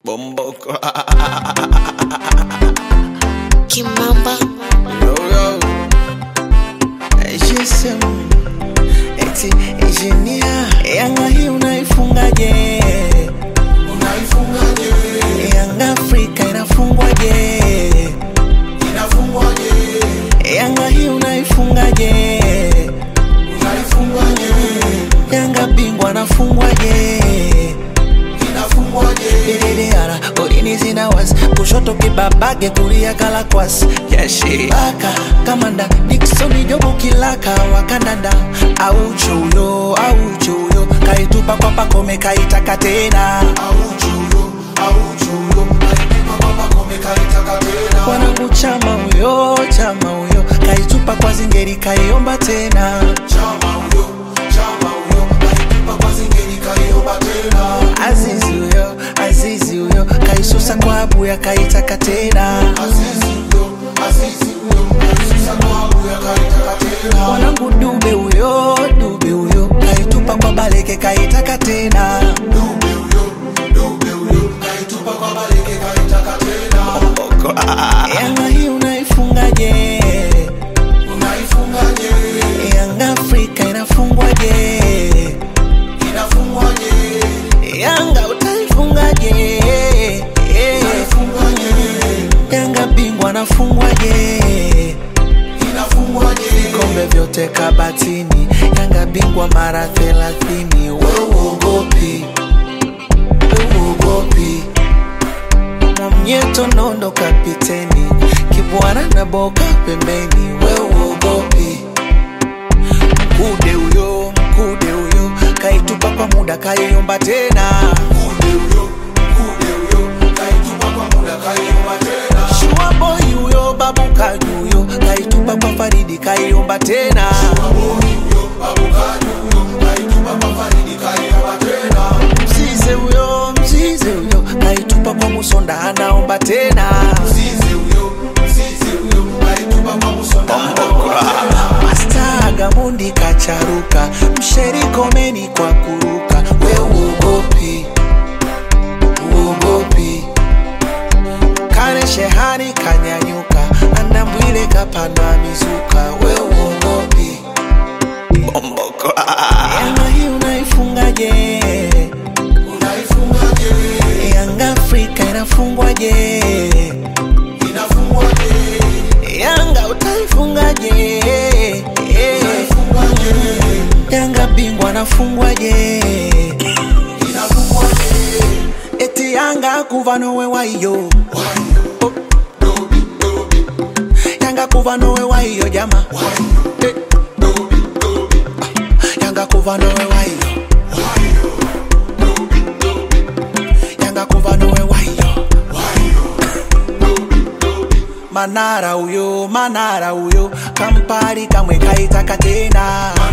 Bomboko. Kimamba. Yo yo. GSM. Eti engineer. Yanga hii unaifungaje? Unaifungaje? Yanga Afrika inafungwaje? Inafungwaje? Yanga hii unaifungaje? Unaifungaje? Yanga bingwa anafungwaje? Ililiara, orini zina was kushoto kibabage kulia galakwas yashi baka kamanda Dickson Jobu kilaka wakananda auchuyo kaitupa kwa pakome kaitaka tena Auchuyo kaitupa kwa pakome kaitaka tena. wanangu chama huyo kaitupa kwa zingeri kaiomba tena Chama huyo kaitupa kwa zingeri kaiomba tena. Azizi huyo kaisusa kwa abuya kaitaka tena Azizi huyo kaisusa kwa abuya kaitaka tena. wanangu Dube huyo kaitupa kwa Baleke kaitaka tena Dube huyo kaitupa kwa Baleke kaitaka tena. Yanga hii unaifungaje? Unaifungaje? Yanga Afrika inafungwaje? Inafungwaje? Yanga utaifungaje? Inafungwaje? Yanga bingwa anafungwaje? Inafungwaje? Kombe vyote kabatini, Yanga bingwa mara 30. Wewe uogopi Mwamnyeto nondo kapiteni, Kibwana na Boka pembeni. Wewe uogopi Mkude huyo kaitupa kwa muda kaiomba tena Mkude huyo kaitupa kwa muda kaiomba tena. Shua boy huyo babu Kaju huyo kaitupa kwa Faridi kaiomba tena Babu Kaju huyo kaitupa kwa Faridi kaiomba tena. Mzize huyo kaitupa kwa Musonda anaomba tena Mzize huyo kaitupa kwa Musonda anaomba tena. Master Gamondi kacharuka msheri komeni kwa kuruka. We uogopi Kane Shehani kanyanyuka Andambwile kapanda mizuka. We uogopi Yanga hii unaifungaje? Unaifungaje? Yanga Afrika inafungwaje? Inafungwaje? Yanga utaifungaje? Unaifungaje? Yanga bingwa anafungwaje? Inafungwaje? Eti Yanga kuva nowe waiyo Yanga kuva nowe waiyo jama Yanga kuva nowe waiyo Yanga kuva nowe waiyo Manara huyo Kampari kamwe kaitaka tena